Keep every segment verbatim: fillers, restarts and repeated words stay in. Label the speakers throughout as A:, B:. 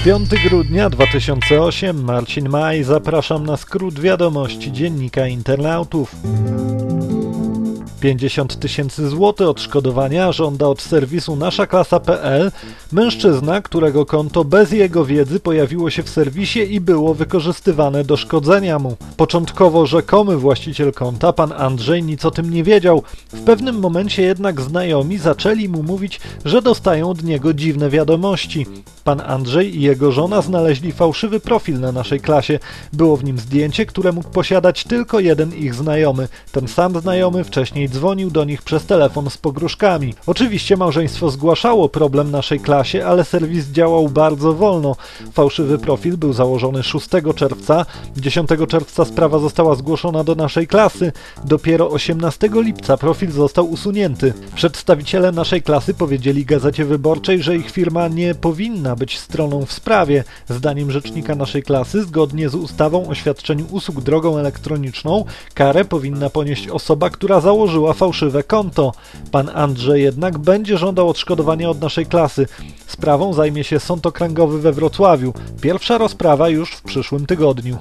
A: piątego grudnia dwa tysiące ósmego, Marcin Maj, zapraszam na skrót wiadomości Dziennika Internautów. pięćdziesiąt tysięcy złotych odszkodowania żąda od serwisu nasza klasa kropka p l mężczyzna, którego konto bez jego wiedzy pojawiło się w serwisie i było wykorzystywane do szkodzenia mu. Początkowo rzekomy właściciel konta, pan Andrzej, nic o tym nie wiedział. W pewnym momencie jednak znajomi zaczęli mu mówić, że dostają od niego dziwne wiadomości. Pan Andrzej i jego żona znaleźli fałszywy profil na naszej klasie. Było w nim zdjęcie, które mógł posiadać tylko jeden ich znajomy. Ten sam znajomy wcześniej dzwonił do nich przez telefon z pogróżkami. Oczywiście małżeństwo zgłaszało problem naszej klasie, ale serwis działał bardzo wolno. Fałszywy profil był założony szóstego czerwca, dziesiątego czerwca sprawa została zgłoszona do naszej klasy. Dopiero osiemnastego lipca profil został usunięty. Przedstawiciele naszej klasy powiedzieli Gazecie Wyborczej, że ich firma nie powinna być stroną w sprawie. Zdaniem rzecznika naszej klasy, zgodnie z ustawą o świadczeniu usług drogą elektroniczną, karę powinna ponieść osoba, która założyła fałszywe konto. Pan Andrzej jednak będzie żądał odszkodowania od naszej klasy. Sprawą zajmie się Sąd Okręgowy we Wrocławiu. Pierwsza rozprawa już w przyszłym tygodniu.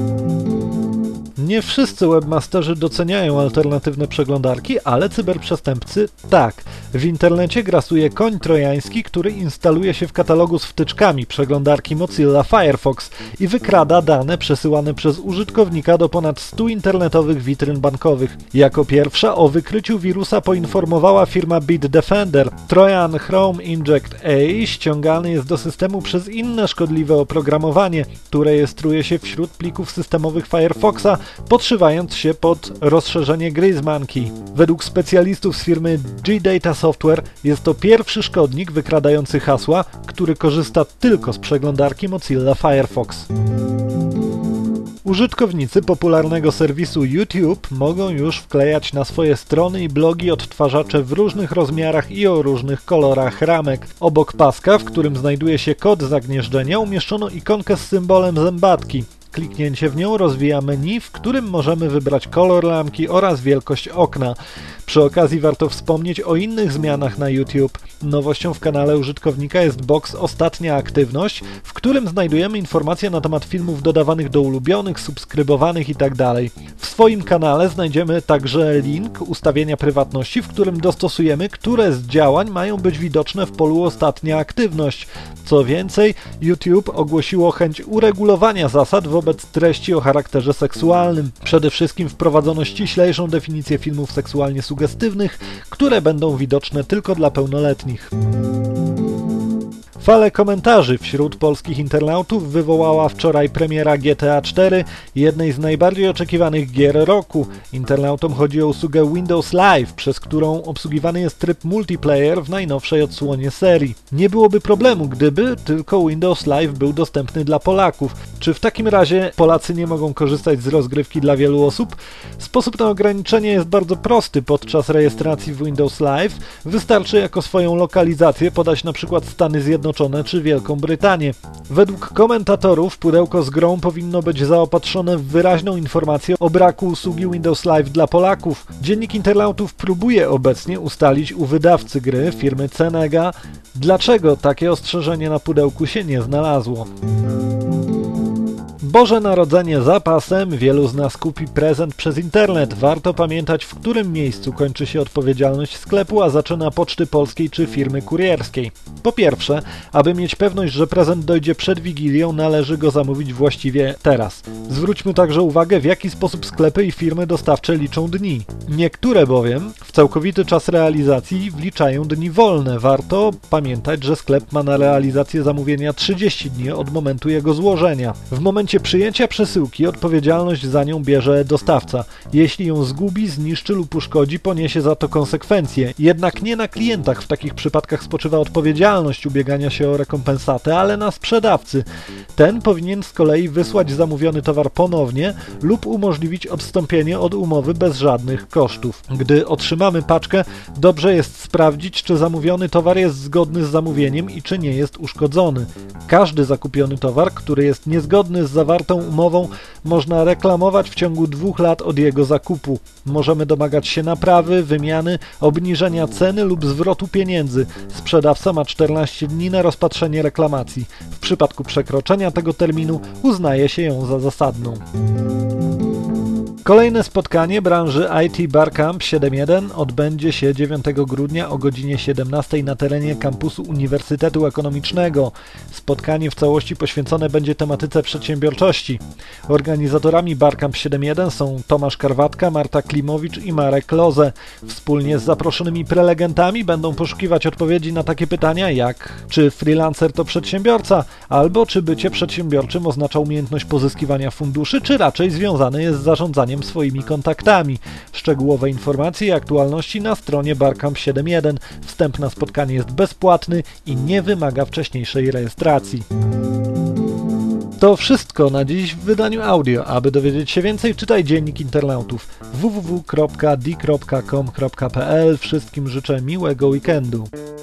A: Nie wszyscy webmasterzy doceniają alternatywne przeglądarki, ale cyberprzestępcy tak. W internecie grasuje koń trojański, który instaluje się w katalogu z wtyczkami przeglądarki Mozilla Firefox i wykrada dane przesyłane przez użytkownika do ponad stu internetowych witryn bankowych. Jako pierwsza o wykryciu wirusa poinformowała firma Bitdefender. Trojan Chrome Inject A ściągany jest do systemu przez inne szkodliwe oprogramowanie, które rejestruje się wśród plików systemowych Firefoxa, podszywając się pod rozszerzenie Greasemonkey. Według specjalistów z firmy G-Data Software jest to pierwszy szkodnik wykradający hasła, który korzysta tylko z przeglądarki Mozilla Firefox. Użytkownicy popularnego serwisu YouTube mogą już wklejać na swoje strony i blogi odtwarzacze w różnych rozmiarach i o różnych kolorach ramek. Obok paska, w którym znajduje się kod zagnieżdżenia, umieszczono ikonkę z symbolem zębatki. Kliknięcie w nią rozwija menu, w którym możemy wybrać kolor lampki oraz wielkość okna. Przy okazji warto wspomnieć o innych zmianach na YouTube. Nowością w kanale użytkownika jest box Ostatnia aktywność, w którym znajdujemy informacje na temat filmów dodawanych do ulubionych, subskrybowanych itd. W swoim kanale znajdziemy także link ustawienia prywatności, w którym dostosujemy, które z działań mają być widoczne w polu Ostatnia aktywność. Co więcej, YouTube ogłosiło chęć uregulowania zasad wobec treści o charakterze seksualnym. Przede wszystkim wprowadzono ściślejszą definicję filmów seksualnie sugestywnych, które będą widoczne tylko dla pełnoletnich. Falę komentarzy wśród polskich internautów wywołała wczoraj premiera G T A cztery, jednej z najbardziej oczekiwanych gier roku. Internautom chodzi o usługę Windows Live, przez którą obsługiwany jest tryb multiplayer w najnowszej odsłonie serii. Nie byłoby problemu, gdyby tylko Windows Live był dostępny dla Polaków. Czy w takim razie Polacy nie mogą korzystać z rozgrywki dla wielu osób? Sposób na ograniczenie jest bardzo prosty. Podczas rejestracji w Windows Live wystarczy jako swoją lokalizację podać na przykład Stany Zjednoczone czy Wielką Brytanię. Według komentatorów pudełko z grą powinno być zaopatrzone w wyraźną informację o braku usługi Windows Live dla Polaków. Dziennik Internautów próbuje obecnie ustalić u wydawcy gry, firmy Cenega, dlaczego takie ostrzeżenie na pudełku się nie znalazło. Boże Narodzenie za pasem, wielu z nas kupi prezent przez internet. Warto pamiętać, w którym miejscu kończy się odpowiedzialność sklepu, a zaczyna Poczty Polskiej czy firmy kurierskiej. Po pierwsze, aby mieć pewność, że prezent dojdzie przed Wigilią, należy go zamówić właściwie teraz. Zwróćmy także uwagę, w jaki sposób sklepy i firmy dostawcze liczą dni. Niektóre bowiem w całkowity czas realizacji wliczają dni wolne. Warto pamiętać, że sklep ma na realizację zamówienia trzydzieści dni od momentu jego złożenia. W momencie przyjęcia przesyłki odpowiedzialność za nią bierze dostawca. Jeśli ją zgubi, zniszczy lub uszkodzi, poniesie za to konsekwencje. Jednak nie na klientach w takich przypadkach spoczywa odpowiedzialność ubiegania się o rekompensatę, ale na sprzedawcy. Ten powinien z kolei wysłać zamówiony towar ponownie lub umożliwić odstąpienie od umowy bez żadnych kosztów. Gdy otrzymamy paczkę, dobrze jest sprawdzić, czy zamówiony towar jest zgodny z zamówieniem i czy nie jest uszkodzony. Każdy zakupiony towar, który jest niezgodny z zawartością zawartą umową można reklamować w ciągu dwóch lat od jego zakupu. Możemy domagać się naprawy, wymiany, obniżenia ceny lub zwrotu pieniędzy. Sprzedawca ma czternaście dni na rozpatrzenie reklamacji. W przypadku przekroczenia tego terminu uznaje się ją za zasadną. Kolejne spotkanie branży I T Barcamp siedem jeden odbędzie się dziewiątego grudnia o godzinie siedemnastej na terenie kampusu Uniwersytetu Ekonomicznego. Spotkanie w całości poświęcone będzie tematyce przedsiębiorczości. Organizatorami Barcamp siedem jeden są Tomasz Karwatka, Marta Klimowicz i Marek Loze. Wspólnie z zaproszonymi prelegentami będą poszukiwać odpowiedzi na takie pytania jak: czy freelancer to przedsiębiorca? Albo czy bycie przedsiębiorczym oznacza umiejętność pozyskiwania funduszy, czy raczej związane jest z zarządzaniem swoimi kontaktami. Szczegółowe informacje i aktualności na stronie Barcamp siedem jeden. Wstęp na spotkanie jest bezpłatny i nie wymaga wcześniejszej rejestracji. To wszystko na dziś w wydaniu audio. Aby dowiedzieć się więcej, czytaj Dziennik Internautów w w w kropka d kropka com kropka p l. Wszystkim życzę miłego weekendu.